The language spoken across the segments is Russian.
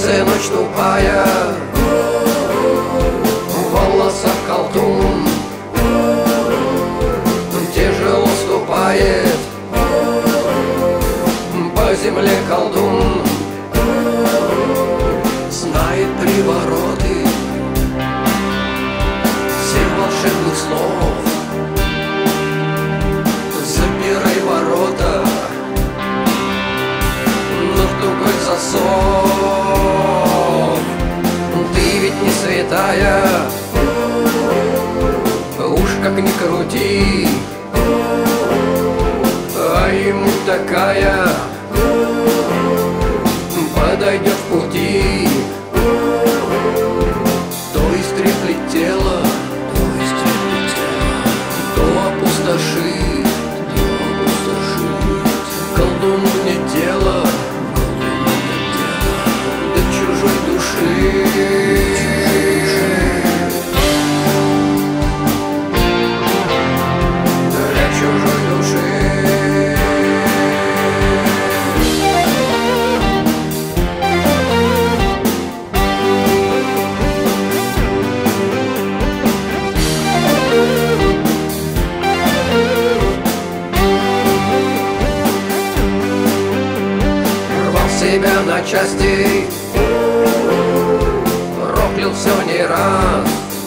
сердце ночь тупая, в волосах колдун, тяжело ступает по земле колдун. Знает привороты всех волшебных слов. Запирай ворота, но тугой засов. Ты ведь не святая, уж как ни крути, а ему такая подойдет в пути. То истреплет тело, то опустошит, колдуну не тело до чужой души. Для чужой души. Себя на части, проклял все не раз,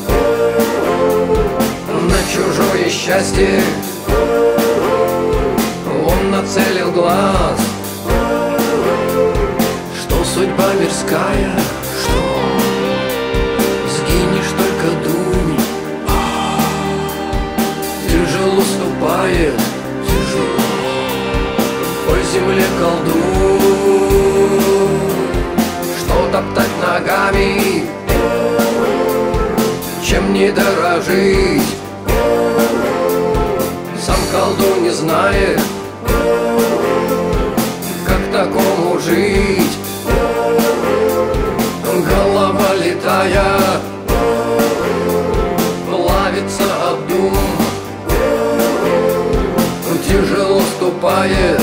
на чужое счастье он нацелил глаз. Что судьба мирская, что сгинешь, только дунь. Тяжело ступает, тяжело по земле колдун. Что топтать ногами, чем не дорожить? Сам колдун не знает, как такому жить. Голова летая, плавится об дум, тяжело ступает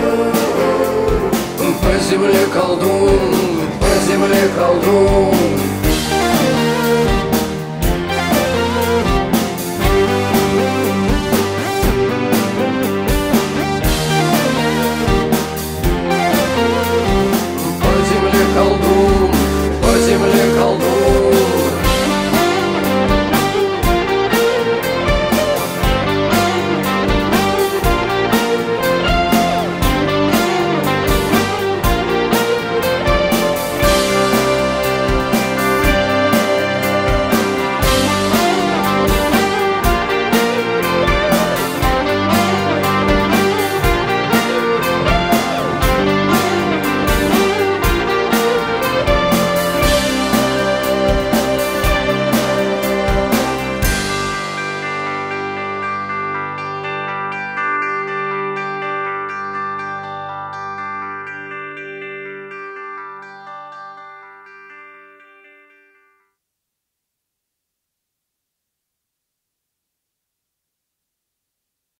по земле колдун, по земле колдун.